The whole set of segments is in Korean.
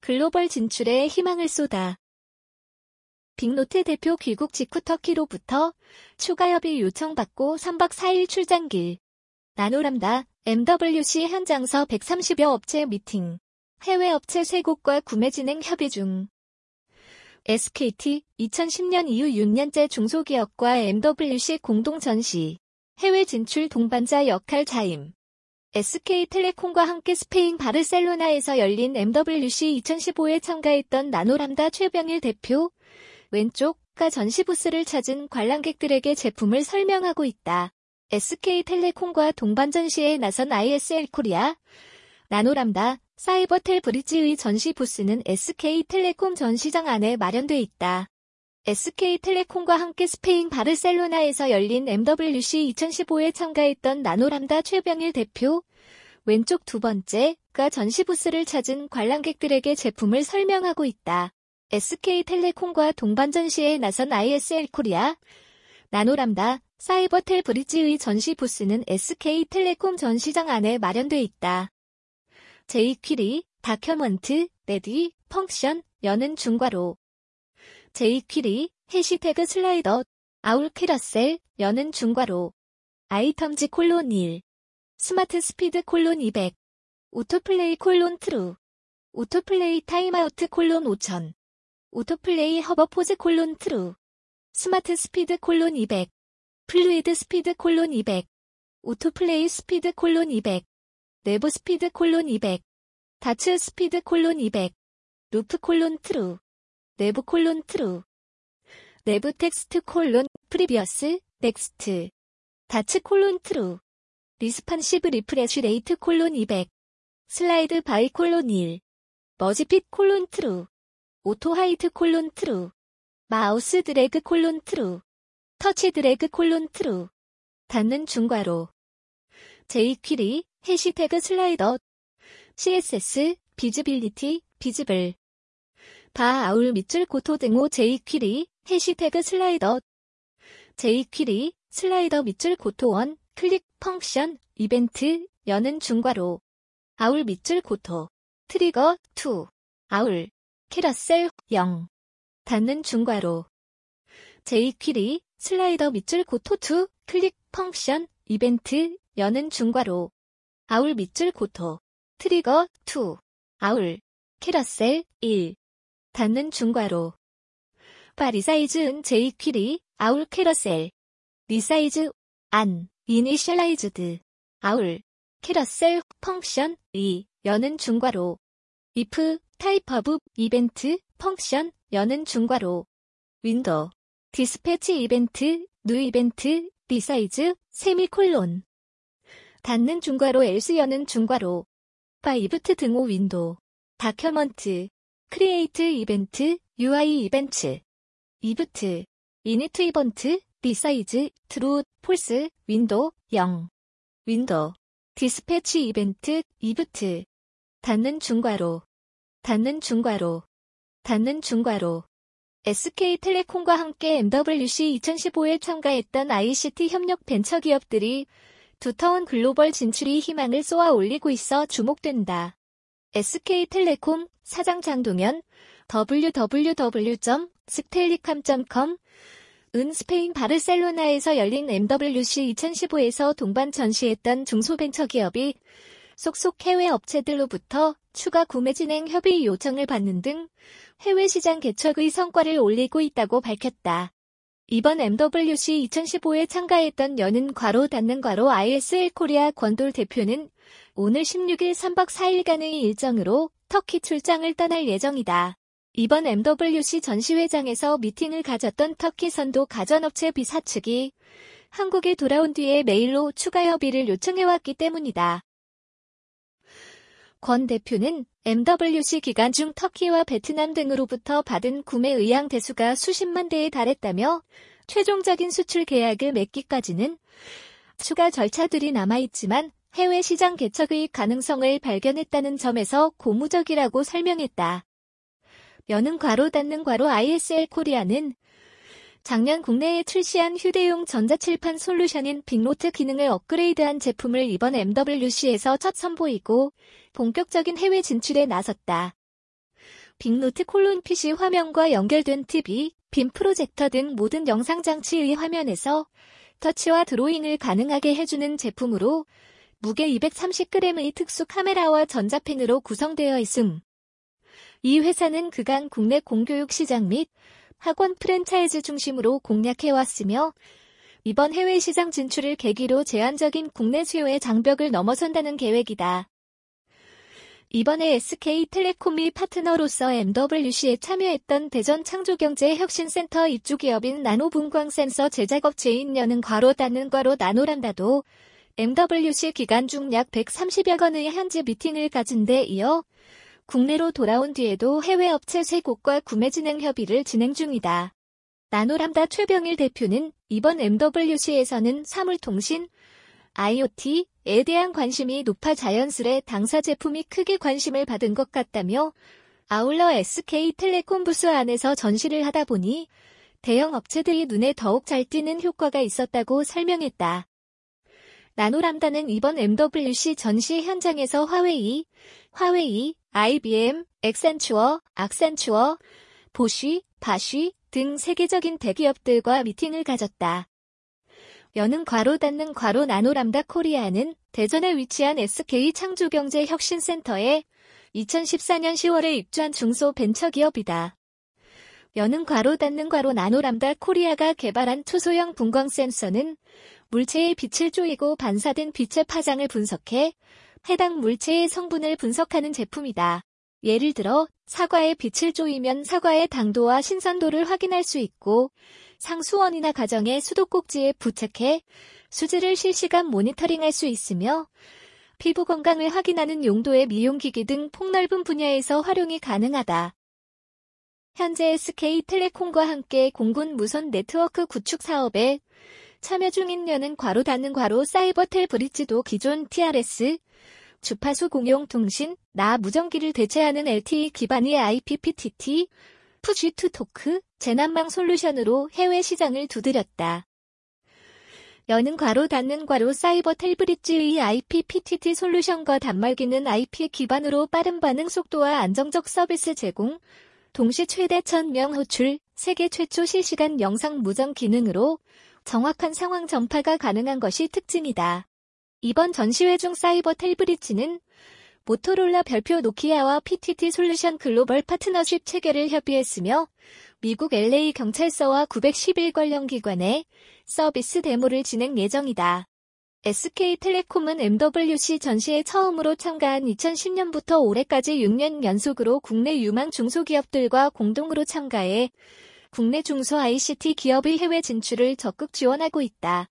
글로벌 진출에 희망을 쏟아. 빅노트 대표 귀국 직후 터키로부터 추가 협의 요청받고 3박 4일 출장길. 나노람다, MWC 현장서 130여 업체 미팅. 해외 업체 3곳과 구매 진행 협의 중. SKT, 2010년 이후 6년째 중소기업과 MWC 공동 전시. 해외 진출 동반자 역할 자임. SK텔레콤과 함께 스페인 바르셀로나에서 열린 MWC 2015에 참가했던 나노람다 최병일 대표. 왼쪽가 전시 부스를 찾은 관람객들에게 제품을 설명하고 있다. SK텔레콤과 동반 전시에 나선 ISL 코리아. 나노람다, 사이버텔 브릿지의 전시 부스는 SK텔레콤 전시장 안에 마련돼 있다. SK텔레콤과 함께 스페인 바르셀로나에서 열린 MWC 2015에 참가했던 나노람다 최병일 대표. 왼쪽 두 번째가 전시 부스를 찾은 관람객들에게 제품을 설명하고 있다. SK텔레콤과 동반 전시에 나선 ISL 코리아. 나노람다, 사이버텔 브릿지의 전시 부스는 SK텔레콤 전시장 안에 마련돼 있다. 제이퀴리, 다큐먼트, 레디, 펑션, 여는 중괄호. 제이퀴리, 해시태그 슬라이더, 아울 캐러셀, 여는 중괄호. 아이텀즈 콜론 1. 스마트 스피드 콜론 200. 오토플레이 콜론 트루. 오토플레이 타임아우트 콜론 5000. 오토플레이 허버포즈 콜론 트루. 스마트 스피드 콜론 200. 플루이드 스피드 콜론 200. 오토플레이 스피드 콜론 200. 내부 스피드 콜론 200. 다츠 스피드 콜론 200. 루프 콜론 트루. 내부 콜론 트루. 내부 텍스트 콜론 프리비어스 넥스트. 다츠 콜론 트루. 리스판시브 리프레쉬 레이트 콜론 200. 슬라이드 바이 콜론 1. 머지핏 콜론 트루. 오토 하이트 콜론 트루. 마우스 드래그 콜론 트루. 터치 드래그 콜론 트루. 닫는 중괄호. 제이퀴리, 해시태그 슬라이더. CSS, 비즈빌리티, 비즈블. 바 아울 밑줄 고토 등호 제이퀴리, 해시태그 슬라이더. 제이퀴리, 슬라이더 밑줄 고토 1, 클릭, 펑션, 이벤트, 여는 중괄호. 아울 밑줄 고토. 트리거, 2. 아울. 캐러셀, 0. 닫는 중괄호. 제이퀴리, 슬라이더 밑줄 고토 2, 클릭, 펑션, 이벤트, 여는 중괄호. 아울 밑줄 고토. 트리거, 2. 아울. 캐러셀, 1. 닫는 중괄호. 바 리사이즈은 제이퀴리, 아울 캐러셀. 리사이즈, 안, 이니셜라이즈드. 아울. 캐러셀, 펑션, 2. 여는 중괄호. if, 타입 오브, 이벤트, 펑션, 여는 중괄호. 윈도우. 디스패치 이벤트, 뉴 이벤트, 리사이즈, 세미콜론. 닫는 중괄호 else 여는 중괄호. 바 이브트 등호 윈도우. 다큐먼트. 크리에이트 이벤트, UI 이벤트. 이브트. 이니트 이벤트, 리사이즈, 트루, 폴스, 윈도우, 0. 윈도우. 디스패치 이벤트, 이브트. 닫는 중괄호. 닫는 중괄호. 닫는 중괄호. SK텔레콤과 함께 MWC 2015에 참가했던 ICT 협력 벤처기업들이 두터운 글로벌 진출이 희망을 쏘아 올리고 있어 주목된다. SK텔레콤 사장 장동현 www.stellicom.com 은 스페인 바르셀로나에서 열린 MWC 2015에서 동반 전시했던 중소벤처기업이 속속 해외 업체들로부터 추가 구매 진행 협의 요청을 받는 등 해외 시장 개척의 성과를 올리고 있다고 밝혔다. 이번 MWC 2015에 참가했던 여는 괄호 닫는 괄호 ISL 코리아 권돌 대표는 오늘 16일 3박 4일간의 일정으로 터키 출장을 떠날 예정이다. 이번 MWC 전시회장에서 미팅을 가졌던 터키 선도 가전업체 B사 측이 한국에 돌아온 뒤에 메일로 추가 협의를 요청해왔기 때문이다. 권 대표는 MWC 기간 중 터키와 베트남 등으로부터 받은 구매 의향 대수가 수십만 대에 달했다며 최종적인 수출 계약을 맺기까지는 추가 절차들이 남아있지만 해외 시장 개척의 가능성을 발견했다는 점에서 고무적이라고 설명했다. 여는 괄호 닫는 괄호 ISL 코리아는 작년 국내에 출시한 휴대용 전자칠판 솔루션인 빅노트 기능을 업그레이드한 제품을 이번 MWC에서 첫 선보이고 본격적인 해외 진출에 나섰다. 빅노트 콜론 PC 화면과 연결된 TV, 빔 프로젝터 등 모든 영상장치의 화면에서 터치와 드로잉을 가능하게 해주는 제품으로 무게 230g의 특수 카메라와 전자펜으로 구성되어 있음. 이 회사는 그간 국내 공교육 시장 및 학원 프랜차이즈 중심으로 공략해왔으며 이번 해외 시장 진출을 계기로 제한적인 국내 수요의 장벽을 넘어선다는 계획이다. 이번에 SK텔레콤이 파트너로서 MWC에 참여했던 대전 창조경제혁신센터 입주기업인 나노분광센서 제작업체인 여는 괄호 닫는 괄호 나노람다도 MWC 기간 중 약 130여 건의 현지 미팅을 가진 데 이어 국내로 돌아온 뒤에도 해외 업체 3곳과 구매 진행 협의를 진행 중이다. 나노람다 최병일 대표는 이번 MWC에서는 사물통신, IoT에 대한 관심이 높아 자연스레 당사 제품이 크게 관심을 받은 것 같다며 아울러 SK텔레콤 부스 안에서 전시를 하다 보니 대형 업체들이 눈에 더욱 잘 띄는 효과가 있었다고 설명했다. 나노람다는 이번 MWC 전시 현장에서 화웨이, IBM, 악센추어, 보쉬, 바쉬 등 세계적인 대기업들과 미팅을 가졌다. 여는 괄호 닫는 괄호 나노람다 코리아는 대전에 위치한 SK 창조경제혁신센터에 2014년 10월에 입주한 중소벤처기업이다. 여는 괄호 닫는 괄호 나노람다 코리아가 개발한 초소형 분광 센서는 물체의 빛을 쪼이고 반사된 빛의 파장을 분석해 해당 물체의 성분을 분석하는 제품이다. 예를 들어 사과에 빛을 쪼이면 사과의 당도와 신선도를 확인할 수 있고 상수원이나 가정의 수도꼭지에 부착해 수질을 실시간 모니터링할 수 있으며 피부 건강을 확인하는 용도의 미용기기 등 폭넓은 분야에서 활용이 가능하다. 현재 SK텔레콤과 함께 공군 무선 네트워크 구축 사업에 참여 중인 여는 괄호 닫는 괄호 사이버텔 브릿지도 기존 TRS, 주파수 공용 통신, 나 무전기를 대체하는 LTE 기반의 IPPTT, 푸쥐투토크, 재난망 솔루션으로 해외 시장을 두드렸다. 여는 괄호 닫는 괄호 사이버텔 브릿지의 IPPTT 솔루션과 단말기는 IP 기반으로 빠른 반응 속도와 안정적 서비스 제공, 동시 최대 1000명 호출, 세계 최초 실시간 영상 무전 기능으로 정확한 상황 전파가 가능한 것이 특징이다. 이번 전시회 중 사이버텔 브릿지는 모토로라 별표 노키아와 PTT 솔루션 글로벌 파트너십 체결을 협의했으며 미국 LA 경찰서와 911관련기관에 서비스 데모를 진행 예정이다. SK텔레콤은 MWC 전시에 처음으로 참가한 2010년부터 올해까지 6년 연속으로 국내 유망 중소기업들과 공동으로 참가해 국내 중소 ICT 기업의 해외 진출을 적극 지원하고 있다.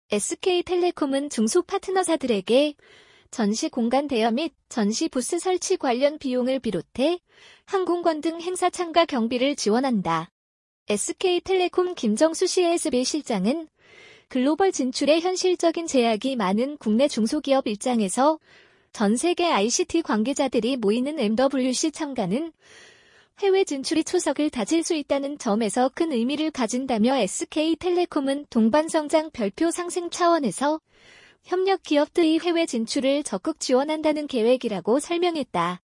SK텔레콤은 중소 파트너사들에게 전시 공간 대여 및 전시 부스 설치 관련 비용을 비롯해 항공권 등 행사 참가 경비를 지원한다. SK텔레콤 김정수 CSB 실장은 글로벌 진출에 현실적인 제약이 많은 국내 중소기업 입장에서 전 세계 ICT 관계자들이 모이는 MWC 참가는 해외 진출이 초석을 다질 수 있다는 점에서 큰 의미를 가진다며 SK텔레콤은 동반성장 별표 상승 차원에서 협력 기업들의 해외 진출을 적극 지원한다는 계획이라고 설명했다.